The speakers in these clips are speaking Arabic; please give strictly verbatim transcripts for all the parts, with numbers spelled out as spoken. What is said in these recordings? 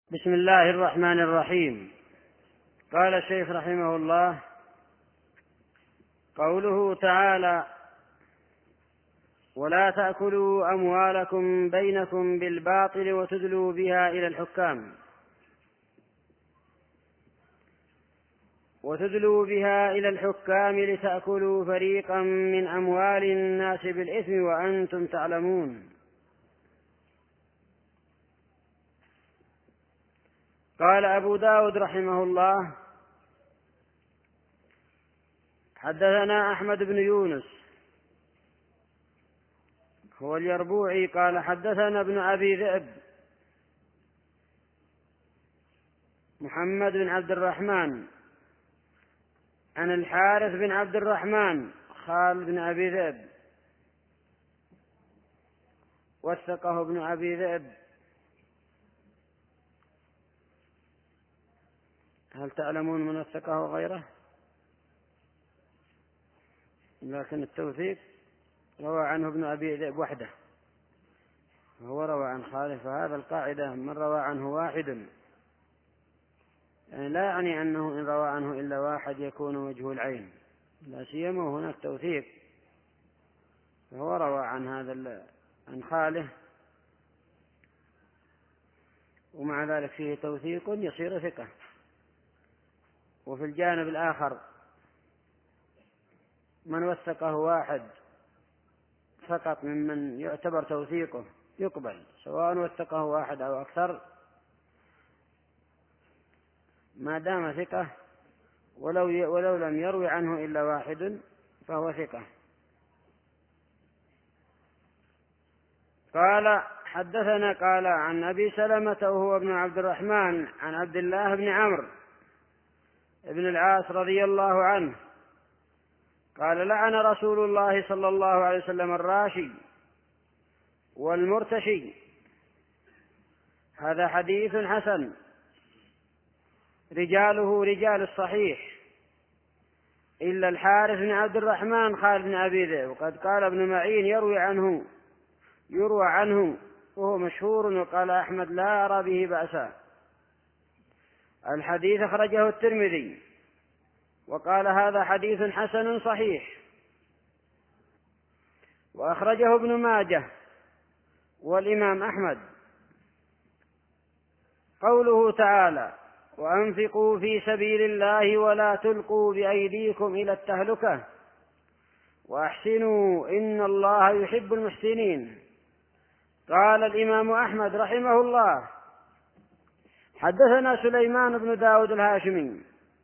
بسم الله الرحمن الرحيم. قال الشيخ رحمه الله: قوله تعالى: ولا تأكلوا أموالكم بينكم بالباطل وتدلوا بها إلى الحكام وتدلوا بها إلى الحكام لتأكلوا فريقا من أموال الناس بالإثم وأنتم تعلمون. قال أبو داود رحمه الله: حدثنا أحمد بن يونس هو اليربوعي قال حدثنا ابن أبي ذئب محمد بن عبد الرحمن عن الحارث بن عبد الرحمن خال بن أبي ذئب، وثقه ابن أبي ذئب. هل تعلمون من وثقه غيره؟ لكن التوثيق روى عنه ابن أبي ذئب وحده، وهو روى عن خالف. فهذا القاعدة من روى عنه واحد، يعني لا يعني أنه إن روى عنه إلا واحد يكون وجه العين، لا سيما هناك توثيق. فهو روى عن هذا عن خاله، ومع ذلك فيه توثيق يصير ثقة. وفي الجانب الآخر من وثقه واحد فقط ممن يعتبر توثيقه يقبل، سواء وثقه واحد أو أكثر، ما دام ثقة، ولو ولو لم يروي عنه إلا واحد فهو ثقة. قال حدثنا قال عن أبي سلمة وهو ابن عبد الرحمن عن عبد الله بن عمرو ابن العاص رضي الله عنه قال: لعن رسول الله صلى الله عليه وسلم الراشي والمرتشي. هذا حديث حسن رجاله رجال الصحيح إلا الحارث بن عبد الرحمن خال بن أبي ذئب. وقد قال ابن معين يروي عنه يروى عنه وهو مشهور، وقال أحمد لا أرى به بأسا. الحديث أخرجه الترمذي وقال هذا حديث حسن صحيح، وأخرجه ابن ماجه والإمام أحمد. قوله تعالى: وأنفقوا في سبيل الله ولا تلقوا بأيديكم إلى التهلكة وأحسنوا إن الله يحب المحسنين. قال الإمام أحمد رحمه الله: حدثنا سليمان بن داود الهاشمي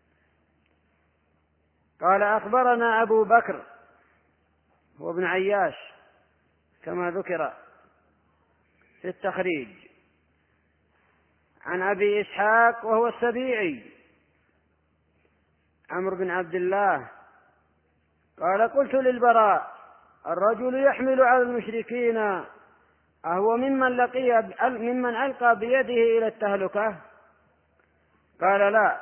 قال أخبرنا أبو بكر هو ابن عياش كما ذكر في التخريج عن أبي إسحاق وهو السبيعي عمرو بن عبد الله قال: قلت للبراء: الرجل يحمل على المشركين أهو ممن لقي ممن ألقى بيده إلى التهلكة؟ قال: لا،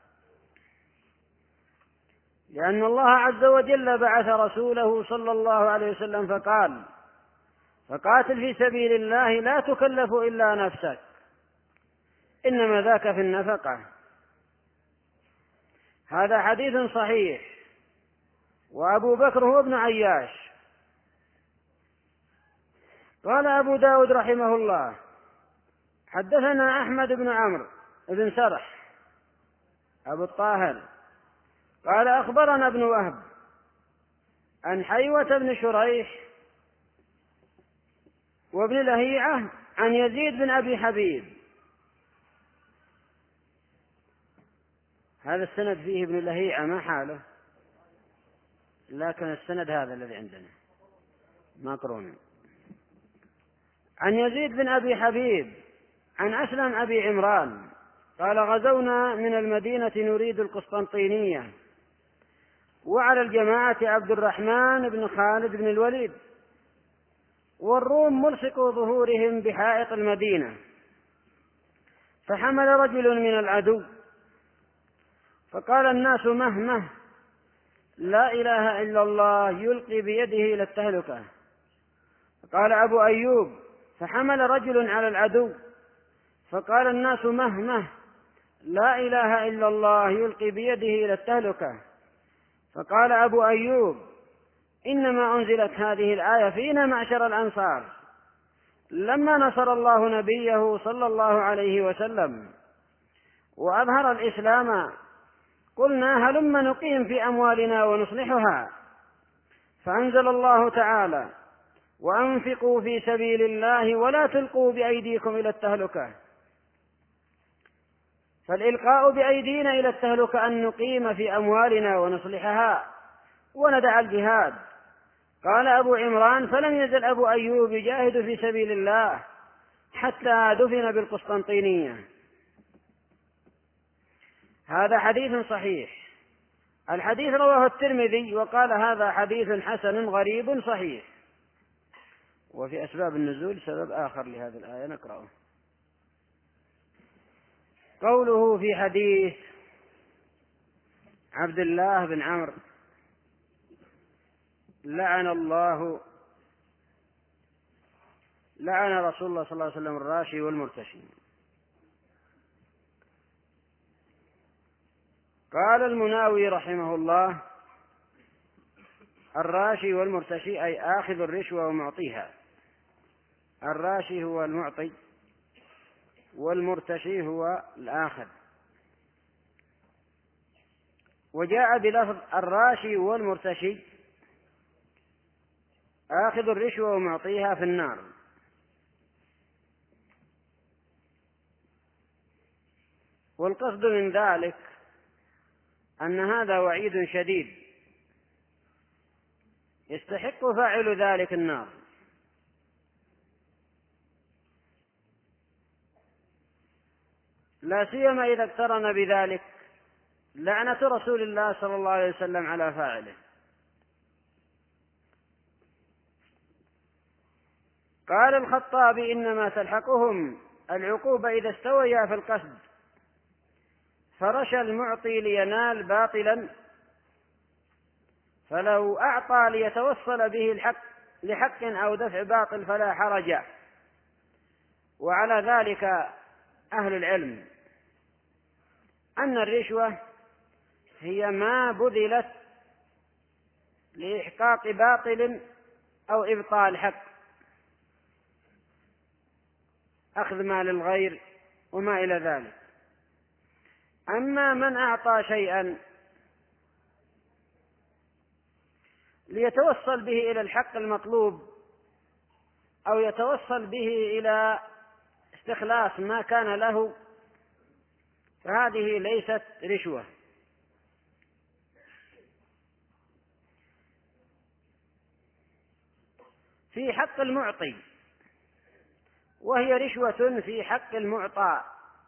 لأن الله عز وجل بعث رسوله صلى الله عليه وسلم فقال: فقاتل في سبيل الله لا تكلف إلا نفسك، إنما ذاك في النفقة. هذا حديث صحيح. وأبو بكر هو ابن عياش. قال أبو داود رحمه الله: حدثنا أحمد بن عمرو بن سرح أبو الطاهر قال أخبرنا ابن وهب عن حيوة بن شريح وابن لهيعة عن يزيد بن أبي حبيب. هذا السند فيه ابن لهيعة ما حاله، لكن السند هذا الذي عندنا مقرون. عن يزيد بن أبي حبيب عن أسلم أبي عمران قال: غزونا من المدينة نريد القسطنطينية، وعلى الجماعة عبد الرحمن بن خالد بن الوليد، والروم ملصقوا ظهورهم بحائط المدينة، فحمل رجل من العدو فقال الناس: مهمه لا إله إلا الله يلقي بيده إلى التهلكة. قال أبو أيوب: فحمل رجل على العدو فقال الناس مهمه لا إله إلا الله يلقي بيده إلى التهلكة. فقال أبو أيوب إنما أنزلت هذه الآية فينا معشر الأنصار لما نصر الله نبيه صلى الله عليه وسلم وأظهر الإسلام قلنا هلم نقيم في أموالنا ونصلحها، فأنزل الله تعالى وأنفقوا في سبيل الله ولا تلقوا بأيديكم إلى التهلكة. فالإلقاء بأيدينا إلى التهلكة أن نقيم في أموالنا ونصلحها وندع الجهاد. قال أبو عمران فلم يزل أبو أيوب يجاهد في سبيل الله حتى دفن بالقسطنطينية. هذا حديث صحيح. الحديث رواه الترمذي وقال هذا حديث حسن غريب صحيح. وفي أسباب النزول سبب آخر لهذه الآية نقرأه. قوله في حديث عبد الله بن عمرو لعن الله لعن رسول الله صلى الله عليه وسلم الراشي والمرتشي. قال المناوي رحمه الله الراشي والمرتشي أي آخذ الرشوة ومعطيها. الراشي هو المعطي والمرتشي هو الآخذ. وجاء بلفظ الراشي والمرتشي آخذ الرشوة ومعطيها في النار. والقصد من ذلك أن هذا وعيد شديد يستحق فاعل ذلك النار، لا سيما إذا اقترن بذلك لعنة رسول الله صلى الله عليه وسلم على فاعله. قال الخطابي إنما تلحقهم العقوبة إذا استويا في القصد، فرشى المعطي لينال باطلا، فلو أعطى ليتوصل به الحق لحق أو دفع باطل فلا حرج. وعلى ذلك أهل العلم أن الرشوة هي ما بذلت لإحقاق باطل أو إبطال حق، أخذ مال الغير وما إلى ذلك. أما من أعطى شيئا ليتوصل به إلى الحق المطلوب أو يتوصل به إلى استخلاص ما كان له فهذه ليست رشوة. في حق المعطي وهي رشوة في حق المعطى.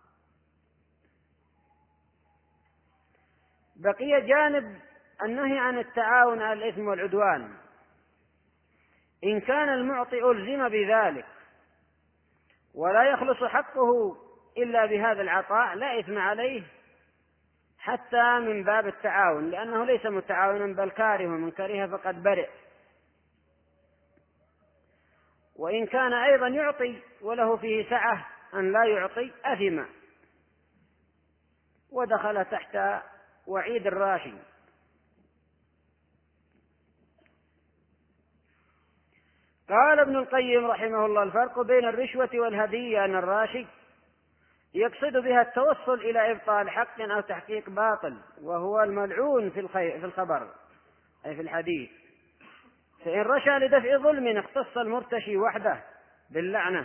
بقي جانب النهي عن التعاون على الإثم والعدوان. إن كان المعطي ألزم بذلك ولا يخلص حقه إلا بهذا العطاء لا إثم عليه حتى من باب التعاون، لأنه ليس متعاونا بل كاره، من كره فقد برئ. وإن كان أيضا يعطي وله فيه سعة أن لا يعطي أثم ودخل تحت وعيد الراشي. قال ابن القيم رحمه الله الفرق بين الرشوة والهدية أن الراشي يقصد بها التوصل إلى إبطال حق أو تحقيق باطل، وهو الملعون في في الخبر أي في الحديث. فإن رشى لدفع ظلم اختص المرتشي وحده باللعنة.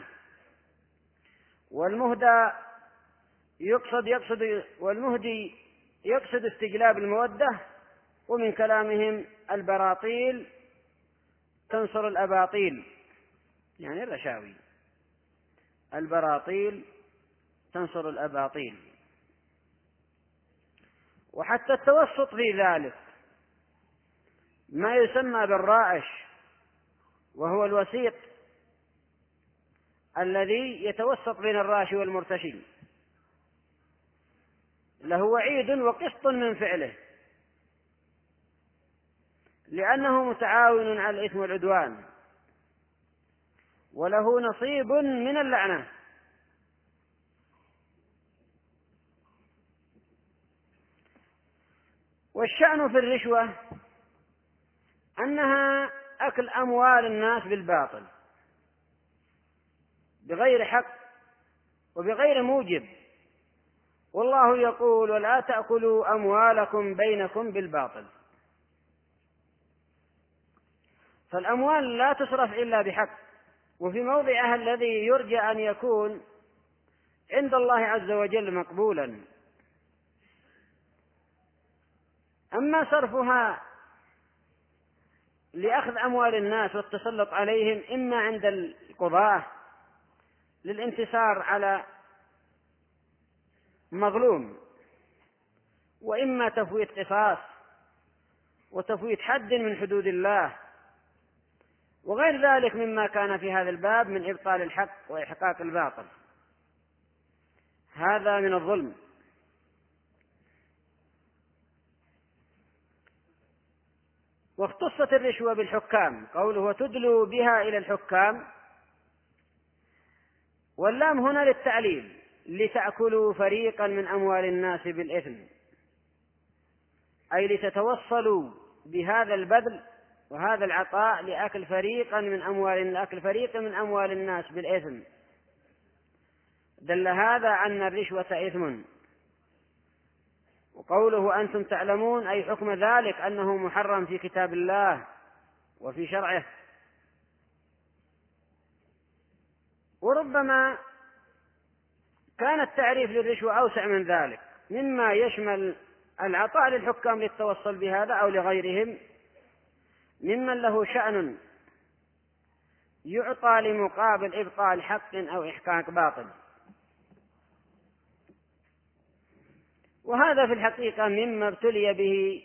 والمهدى يقصد يقصد والمهدي يقصد استجلاب المودة. ومن كلامهم البراطيل تنصر الأباطيل، يعني الرشاوي، البراطيل تنصر الأباطيل. وحتى التوسط في ذلك ما يسمى بالرائش، وهو الوسيط الذي يتوسط بين الراشي والمرتشي، له وعيد وقسط من فعله لأنه متعاون على الإثم والعدوان وله نصيب من اللعنة. والشأن في الرشوة أنها أكل أموال الناس بالباطل بغير حق وبغير موجب، والله يقول: ولا تأكلوا أموالكم بينكم بالباطل. فالأموال لا تصرف إلا بحق وفي موضعها الذي يرجى أن يكون عند الله عز وجل مقبولا. أما صرفها لأخذ أموال الناس والتسلط عليهم إما عند القضاة للانتصار على مظلوم، وإما تفويت قصاص وتفويت حد من حدود الله، وغير ذلك مما كان في هذا الباب من إبطال الحق وإحقاق الباطل، هذا من الظلم. واختصت الرشوة بالحكام، قوله: وتدلوا بها إلى الحكام، واللام هنا للتعليل، لتأكلوا فريقا من أموال الناس بالإثم، أي لتتوصلوا بهذا البذل وهذا العطاء لأكل فريقا من أموال لأكل فريق من أموال الناس بالإثم. دل هذا أن الرشوة إثم. وقوله: أنتم تعلمون، أي حكم ذلك أنه محرم في كتاب الله وفي شرعه. وربما كان التعريف للرشوة أوسع من ذلك، مما يشمل العطاء للحكام للتوصل بهذا أو لغيرهم ممن له شأن يعطى لمقابل إبطال حق أو إحقاق باطل. وهذا في الحقيقة مما ابتلي به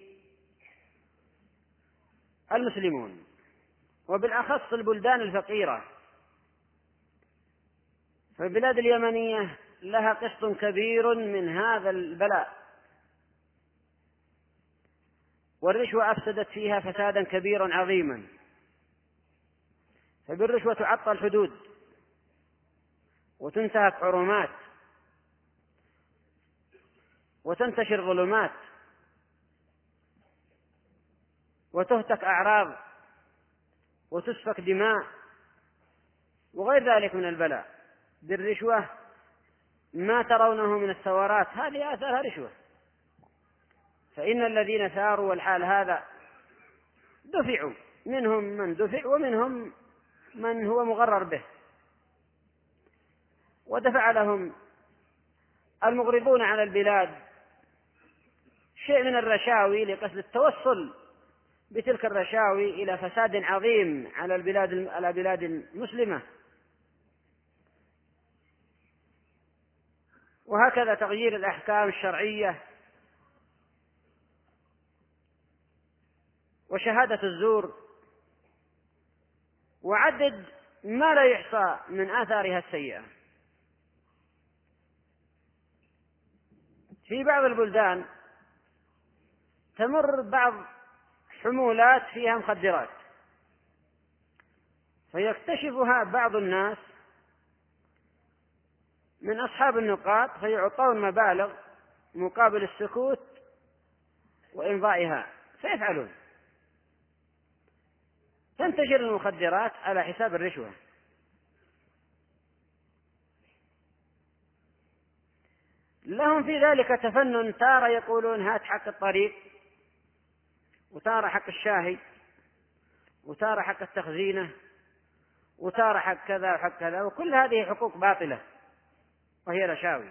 المسلمون، وبالأخص البلدان الفقيرة. فالبلاد اليمنية لها قسط كبير من هذا البلاء، والرشوة أفسدت فيها فسادا كبيرا عظيما. فبالرشوة تعطل حدود وتنتهك حرمات وتنتشر ظلمات وتهتك أعراض وتسفك دماء وغير ذلك من البلاء. بالرشوة ما ترونه من الثورات هذه آثارها رشوة، فإن الذين ثاروا والحال هذا دفعوا، منهم من دفع ومنهم من هو مغرر به، ودفع لهم المغرضون على البلاد شيء من الرشاوي لقصد التوصل بتلك الرشاوي إلى فساد عظيم على البلاد على بلاد المسلمة. وهكذا تغيير الأحكام الشرعية وشهادة الزور، وعدد ما لا يحصى من آثارها السيئة. في بعض البلدان تمر بعض حمولات فيها مخدرات، فيكتشفها بعض الناس من أصحاب النقاط فيعطون مبالغ مقابل السكوت وإمضائها، فيفعلون، تنتشر المخدرات على حساب الرشوة. لهم في ذلك تفنن، تارة يقولون هات حق الطريق، وتارة حق الشاهي، وتارة حق التخزينة، وتارة حق كذا وحق كذا، وكل هذه حقوق باطلة وهي رشاوي.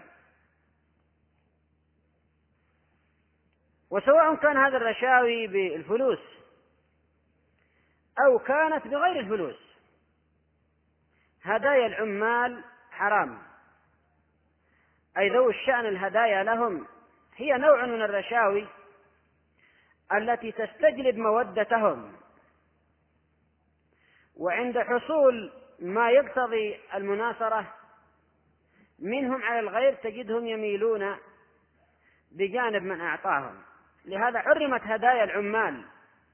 وسواء كان هذا الرشاوي بالفلوس أو كانت بغير الفلوس، هدايا العمال حرام، أي ذو الشأن الهدايا لهم هي نوع من الرشاوي التي تستجلب مودتهم، وعند حصول ما يقتضي المناصرة منهم على الغير تجدهم يميلون بجانب من أعطاهم. لهذا حرمت هدايا العمال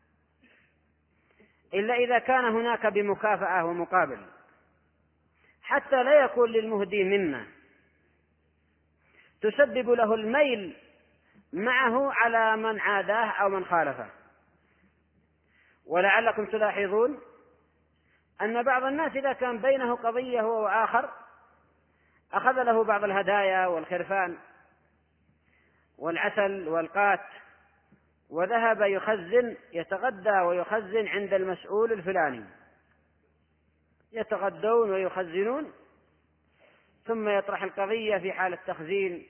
إلا إذا كان هناك بمكافأة ومقابل، حتى لا يكون للمهدي منة تسبب له الميل معه على من عاداه أو من خالفه. ولعلكم تلاحظون أن بعض الناس إذا كان بينه قضية هو وآخر أخذ له بعض الهدايا والخرفان والعسل والقات وذهب يخزن يتغدى ويخزن عند المسؤول الفلاني، يتغدون ويخزنون، ثم يطرح القضية في حال التخزين.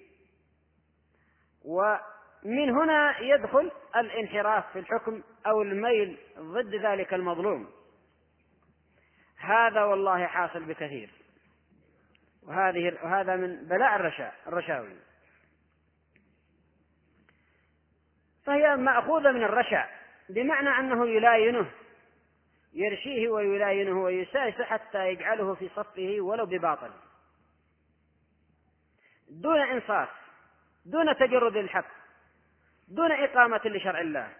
ومن هنا يدخل الانحراف في الحكم أو الميل ضد ذلك المظلوم. هذا والله حاصل بكثير، وهذه وهذا من بلاء الرشاوي، فهي مأخوذة من الرشا، بمعنى أنه يلاينه، يرشيه ويلاينه ويسايس حتى يجعله في صفه ولو بباطل، دون إنصاف، دون تجرد الحق، دون إقامة لشرع الله.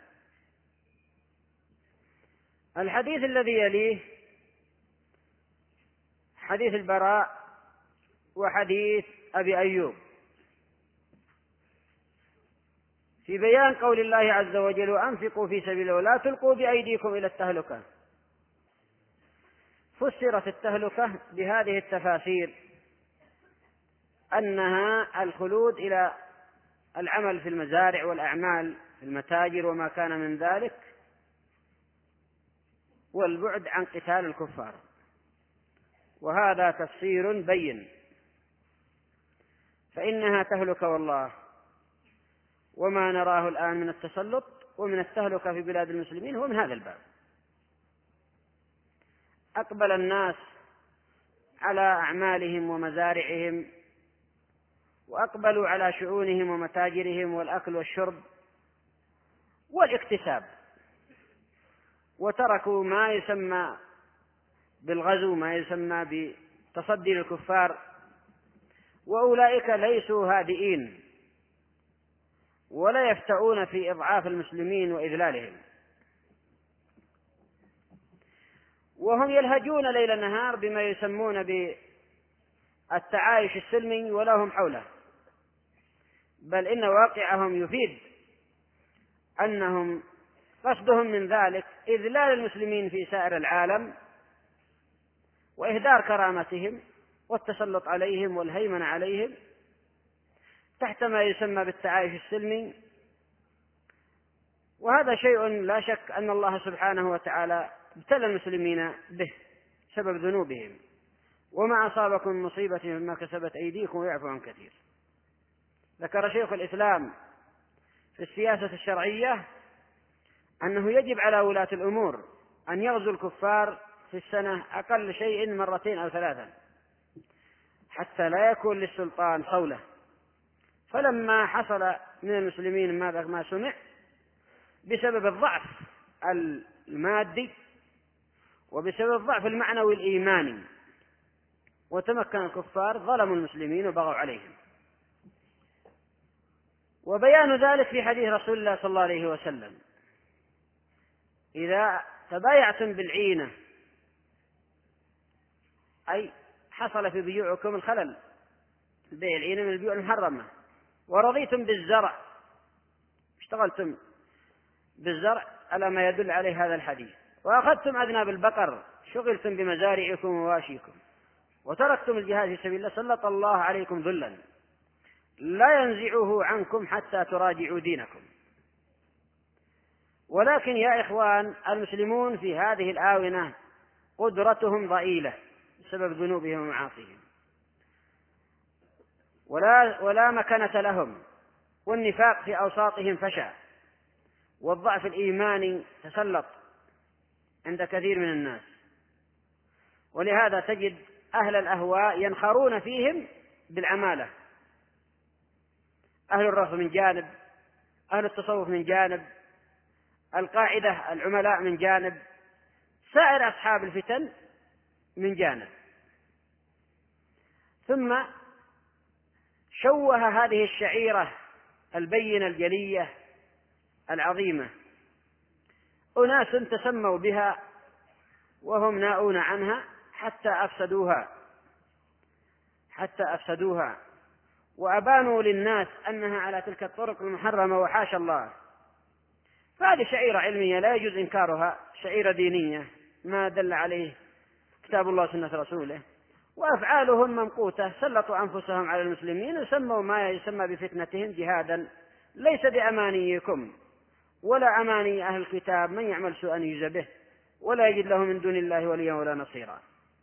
الحديث الذي يليه حديث البراء وحديث أبي أيوب في بيان قول الله عز وجل: وأنفقوا في سبيل الله ولا تلقوا بأيديكم إلى التهلكة. فسرت التهلكة بهذه التفاسير أنها الخلود إلى العمل في المزارع والأعمال في المتاجر وما كان من ذلك، والبعد عن قتال الكفار، وهذا تفسير بين، فإنها تهلكة والله. وما نراه الآن من التسلط ومن التهلكة في بلاد المسلمين هو من هذا الباب. أقبل الناس على أعمالهم ومزارعهم، وأقبلوا على شؤونهم ومتاجرهم والأكل والشرب والاكتساب، وتركوا ما يسمى بالغزو، ما يسمى بتصدي للكفار، وأولئك ليسوا هادئين ولا يفتؤون في إضعاف المسلمين وإذلالهم، وهم يلهجون ليل نهار بما يسمون بالتعايش السلمي ولا هم حوله، بل إن واقعهم يفيد أنهم قصدهم من ذلك إذلال المسلمين في سائر العالم وإهدار كرامتهم والتسلط عليهم والهيمنة عليهم تحت ما يسمى بالتعايش السلمي. وهذا شيء لا شك أن الله سبحانه وتعالى ابتلى المسلمين به سبب ذنوبهم، وما أصابكم من مصيبة مما كسبت أيديكم ويعفو عن كثير. ذكر شيخ الإسلام في السياسة الشرعية أنه يجب على ولاة الأمور أن يغزوا الكفار في السنة أقل شيء مرتين أو ثلاثا حتى لا يكون للسلطان صولة. فلما حصل من المسلمين ماذا ما سمع بسبب الضعف المادي وبسبب الضعف المعنوي الإيماني وتمكن الكفار ظلموا المسلمين وبغوا عليهم. وبيان ذلك في حديث رسول الله صلى الله عليه وسلم: إذا تبايعتم بالعينة، أي حصل في بيوعكم الخلل، بيع العينة من البيوع المحرمة، ورضيتم بالزرع، اشتغلتم بالزرع على ما يدل عليه هذا الحديث، وأخذتم أذناب البقر، شغلتم بمزارعكم وواشيكم، وتركتم الجهاد في سبيل الله، سلط الله عليكم ذلا لا ينزعه عنكم حتى تراجعوا دينكم. ولكن يا إخوان، المسلمون في هذه الآونة قدرتهم ضئيلة بسبب ذنوبهم ومعاصيهم، ولا, ولا مكانة لهم، والنفاق في أوساطهم فشى، والضعف الإيماني تسلط عند كثير من الناس. ولهذا تجد أهل الأهواء ينخرون فيهم بالعمالة، أهل الرفض من جانب، أهل التصوف من جانب، القاعدة العملاء من جانب، سائر أصحاب الفتن من جانب. ثم شوه هذه الشعيرة البينة الجلية العظيمة أناس تسموا بها وهم ناؤون عنها حتى أفسدوها حتى أفسدوها وأبانوا للناس أنها على تلك الطرق المحرمة وحاشا الله، فهذه شعيرة علمية لا يجوز إنكارها، شعيرة دينية ما دل عليه كتاب الله وسنة رسوله، وأفعالهم ممقوتة، سلطوا أنفسهم على المسلمين وسموا ما يسمى بفتنتهم جهادا، ليس بأمانيكم ولا أماني أهل الكتاب، من يعمل سوءا يجزى به ولا يجد له من دون الله وليا ولا نصيرا.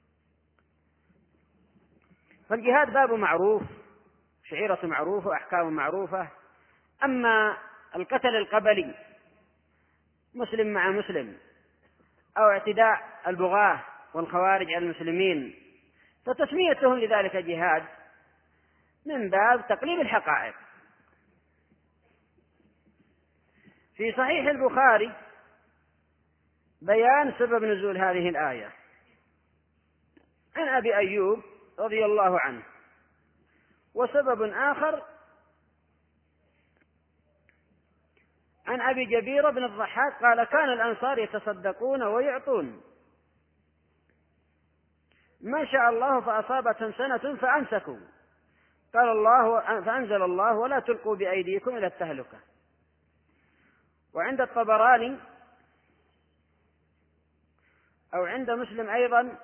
فالجهاد باب معروف، شعيرة معروفة وأحكام معروفة. أما القتل القبلي مسلم مع مسلم أو اعتداء البغاة والخوارج على المسلمين فتسميتهم لذلك جهاد من باب تقليد الحقائق. في صحيح البخاري بيان سبب نزول هذه الآية عن أبي أيوب رضي الله عنه، وسبب آخر عن أبي جبير بن الضحاك قال كان الأنصار يتصدقون ويعطون ما شاء الله فأصابتهم سنة فأمسكوا، قال الله فأنزل الله ولا تلقوا بأيديكم إلى التهلكة. وعند الطبراني أو عند مسلم أيضا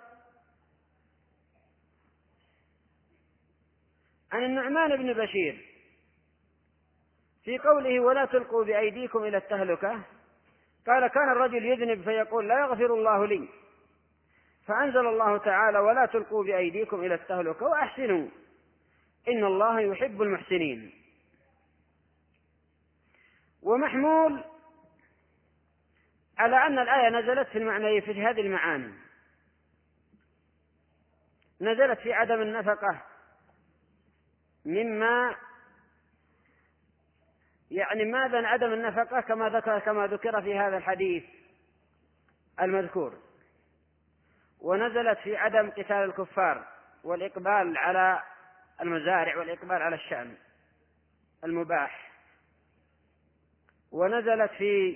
عن النعمان بن بشير في قوله ولا تلقوا بأيديكم إلى التهلكة قال كان الرجل يذنب فيقول لا يغفر الله لي، فأنزل الله تعالى ولا تلقوا بأيديكم إلى التهلكة وأحسنوا إن الله يحب المحسنين. ومحمول على أن الآية نزلت في المعنى في هذه المعاني، نزلت في عدم النفقة مما يعني ماذا عدم النفقة كما ذكر كما ذكر في هذا الحديث المذكور، ونزلت في عدم قتال الكفار والإقبال على المزارع والإقبال على الشأن المباح، ونزلت في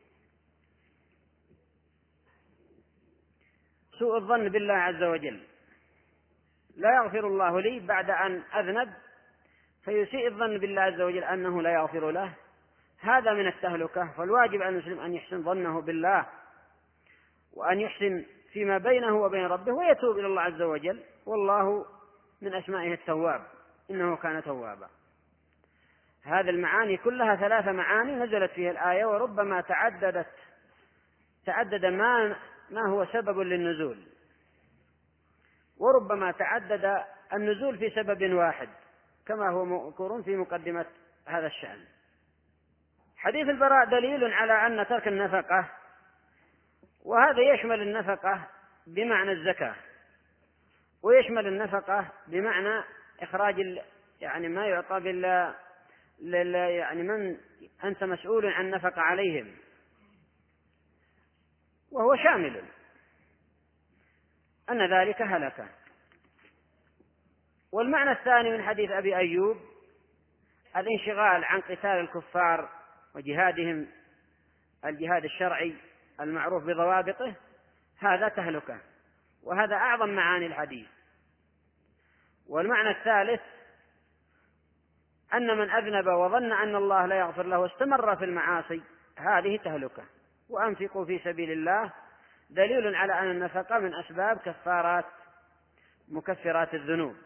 سوء الظن بالله عز وجل لا يغفر الله لي بعد أن أذنب فيسيء الظن بالله عز وجل أنه لا يغفر له، هذا من التهلكة. فالواجب على المسلم أن يحسن ظنه بالله وأن يحسن فيما بينه وبين ربه ويتوب إلى الله عز وجل، والله من أسمائه التواب إنه كان توابا. هذه المعاني كلها ثلاث معاني نزلت فيها الآية، وربما تعددت تعدد ما ما هو سبب للنزول، وربما تعدد النزول في سبب واحد كما هو مذكور في مقدمة هذا الشأن. حديث البراء دليل على أن ترك النفقة، وهذا يشمل النفقة بمعنى الزكاة، ويشمل النفقة بمعنى إخراج يعني ما يعطى بال يعني من أنت مسؤول عن نفقة عليهم، وهو شامل أن ذلك هلكة. والمعنى الثاني من حديث أبي أيوب الانشغال عن قتال الكفار وجهادهم الجهاد الشرعي المعروف بضوابطه، هذا تهلكة، وهذا أعظم معاني الحديث. والمعنى الثالث أن من أذنب وظن أن الله لا يغفر له واستمر في المعاصي هذه تهلكة. وأنفقوا في سبيل الله دليل على أن النفقة من أسباب كفارات مكفرات الذنوب.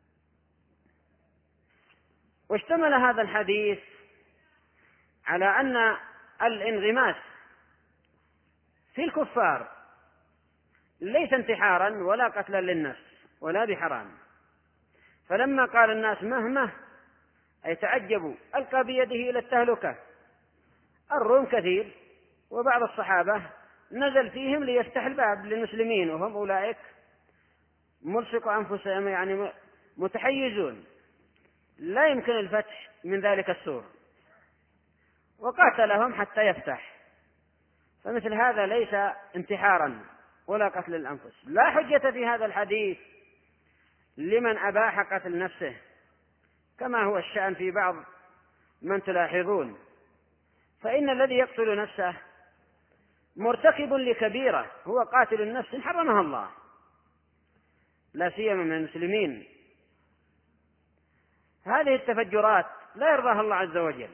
واشتمل هذا الحديث على أن الانغماس في الكفار ليس انتحارا ولا قتلا للنفس ولا بحرام، فلما قال الناس مهمة أي تعجبوا ألقى بيده إلى التهلكة. الروم كثير وبعض الصحابة نزل فيهم ليفتح الباب للمسلمين، وهم أولئك ملصق أنفسهم يعني متحيزون لا يمكن الفتح من ذلك السور، وقاتلهم حتى يفتح. فمثل هذا ليس انتحارا ولا قتل الأنفس. لا حجة في هذا الحديث لمن أباح قتل نفسه كما هو الشأن في بعض من تلاحظون، فإن الذي يقتل نفسه مرتكب لكبيرة، هو قاتل النفس حرمها الله لا سيما من المسلمين. هذه التفجرات لا يرضاها الله عز وجل.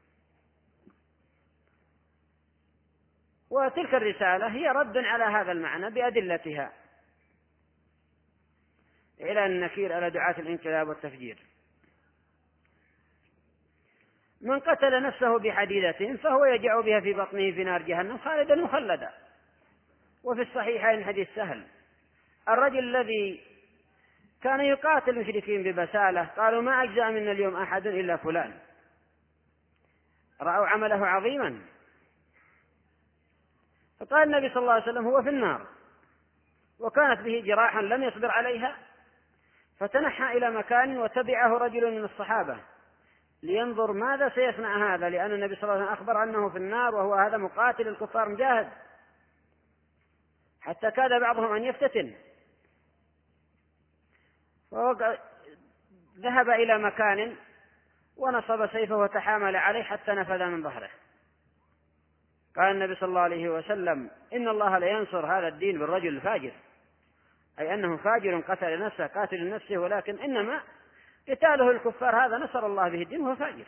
وتلك الرسالة هي رد على هذا المعنى بأدلتها إلى أن نكير على دعاة الانقلاب والتفجير. من قتل نفسه بحديدة فهو يجع بها في بطنه في نار جهنم خالدا مخلدا. وفي الصحيحين حديث سهل الرجل الذي كان يقاتل المشركين ببسالة، قالوا ما أجزأ منا اليوم أحد إلا فلان، رأوا عمله عظيما، فقال النبي صلى الله عليه وسلم هو في النار، وكانت به جراحا لم يصبر عليها، فتنحى إلى مكان وتبعه رجل من الصحابة لينظر ماذا سيصنع هذا، لأن النبي صلى الله عليه وسلم أخبر أنه في النار وهو هذا مقاتل الكفار مجاهد، حتى كاد بعضهم أن يفتتن. ذهب إلى مكان ونصب سيفه وتحامل عليه حتى نفذ من ظهره. قال النبي صلى الله عليه وسلم إن الله لا ينصر هذا الدين بالرجل الفاجر، أي أنه فاجر قتل نفسه قاتل نفسه، ولكن إنما قتاله الكفار هذا نصر الله به الدين وهو فاجر.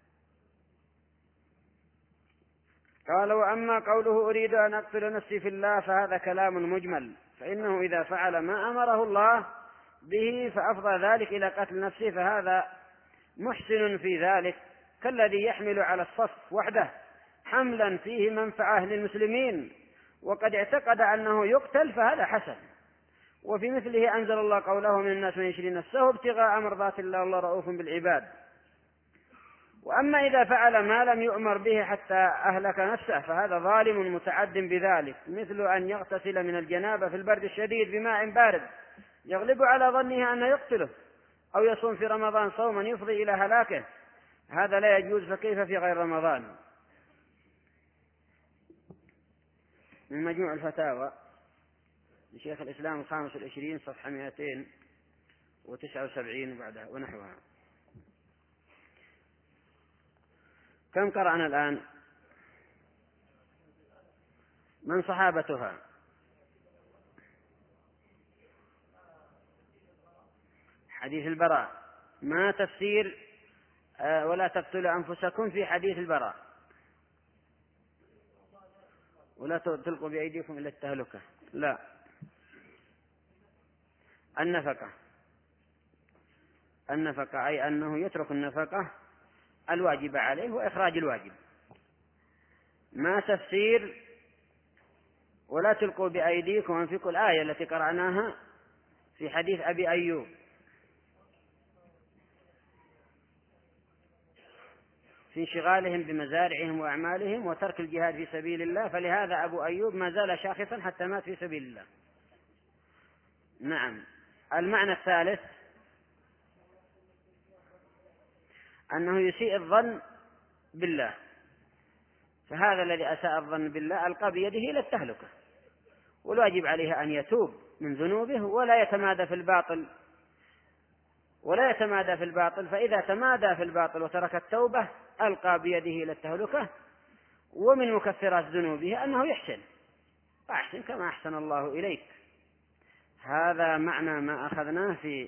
قال وأما قوله أريد أن أقتل نفسي في الله فهذا كلام مجمل، فإنه إذا فعل ما أمره الله به فأفضى ذلك إلى قتل نفسه فهذا محسن في ذلك، كالذي يحمل على الصف وحده حملا فيه منفعة للمسلمين وقد اعتقد أنه يقتل فهذا حسن. وفي مثله أنزل الله قوله من الناس من يشري نفسه ابتغاء مرضات الله والله رؤوف بالعباد. وأما إذا فعل ما لم يؤمر به حتى أهلك نفسه فهذا ظالم متعد بذلك، مثل أن يغتسل من الجنابة في البرد الشديد بماء بارد يغلب على ظنه أن يقتله، أو يصوم في رمضان صوما يفضي إلى هلاكه، هذا لا يجوز، فكيف في غير رمضان؟ من مجموع الفتاوى لشيخ الإسلام الخامس والعشرين صفحة مئتين وتسعة وسبعين بعدها ونحوها. كم قرأنا الآن؟ من صحابتها؟ حديث البراء. ما تفسير آه ولا تقتلوا أنفسكم في حديث البراء؟ ولا تلقوا بأيديكم إلى التهلكة؟ لا. النفقة. النفقة أي أنه يترك النفقة الواجب عليه وإخراج الواجب. ما تفسير ولا تلقوا بأيديكم وانفقوا الآية التي قرأناها في حديث أبي أيوب؟ في انشغالهم بمزارعهم وأعمالهم وترك الجهاد في سبيل الله، فلهذا أبو أيوب ما زال شاخصا حتى مات في سبيل الله. نعم. المعنى الثالث أنه يسيء الظن بالله، فهذا الذي أساء الظن بالله ألقى بيده إلى التهلكة، والواجب عليه أن يتوب من ذنوبه ولا يتمادى في الباطل ولا يتمادى في الباطل فإذا تمادى في الباطل وترك التوبة ألقى بيده إلى التهلكة. ومن مكفرات ذنوبه أنه يحسن، أحسن كما أحسن الله إليك. هذا معنى ما أخذناه. في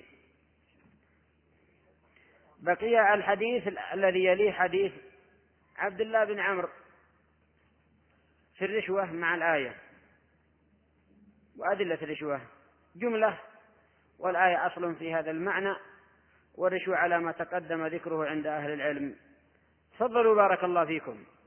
بقي الحديث الذي يليه حديث عبد الله بن عمرو في الرشوة مع الآية وأدلة الرشوة جملة، والآية أصل في هذا المعنى، والرشوة على ما تقدم ذكره عند أهل العلم. تفضلوا بارك الله فيكم.